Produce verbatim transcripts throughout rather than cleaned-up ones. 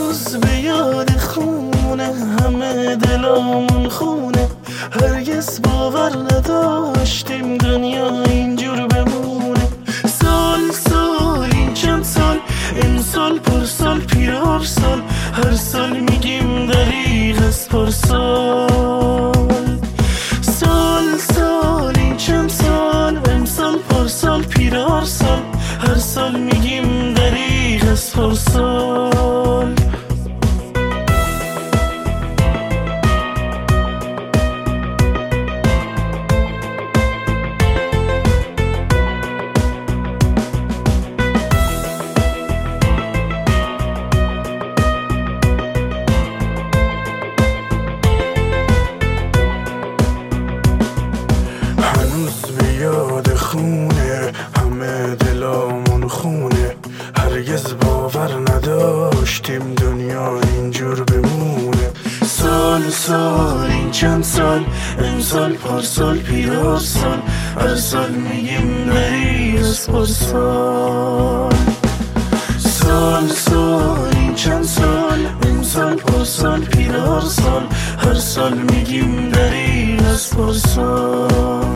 هنوز به یاد خونه همه دلامون خونه. هرگز باور نداشتیم دنیا اینجور بمونه. سال سال این چند سال، این سال پر سال پیرار سال. هر سال میگیم دریغ از پارسال. سال سال این چند سال، این سال پر سال پیرار سال. هر سال میگیم دریغ از پارسال. یاد خونه همه دلامون خونه. هرگز باور نداشتیم دنیا اینجور بمونه. سال سال این چند سال، این سال پارسال پیرار سال. هر سال میگیم دریغ از پارسال. سال سال این چند سال، این سال پارسال پیرار سال. هر سال میگیم دریغ از پارسال.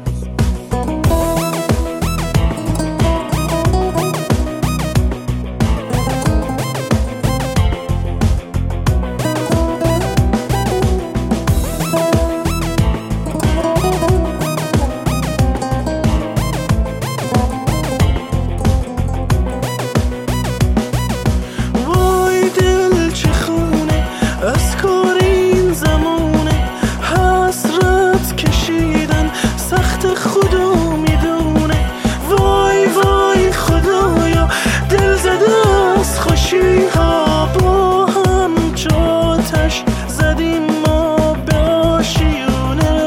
خدا میدونه وای وای خدایا، دل زده از خوشی ها. با هم چاتش زدیم ما به آشیونه.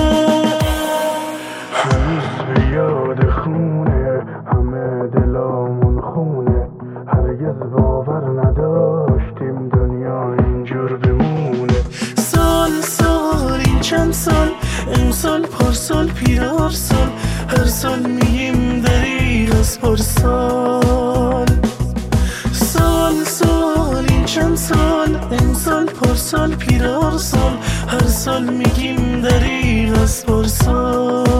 هنوز به یاد خونه همه دلامون خونه. هرگز باور نداشتیم دنیا اینجور بمونه. سال سال این چند سال، این سال پارسال پیرار سال. هر سال میگیم دریغ از پارسال. سال سال این چند سال، این سال پارسال پیرار سال. هر سال میگیم دریغ از پارسال.